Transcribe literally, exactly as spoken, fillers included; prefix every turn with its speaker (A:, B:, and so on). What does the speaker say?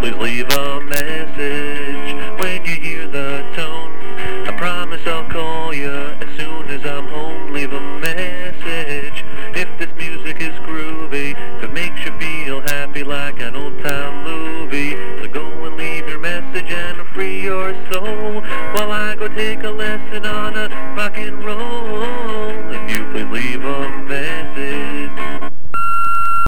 A: please leave a message when you hear the tone. I promise I'll call you as soon as I'm home. Leave a message if this music is groovy, if it makes you feel happy like an old time movie. So go and leave your message and free your soul while I go take a lesson on a rock and roll. If you please leave a message.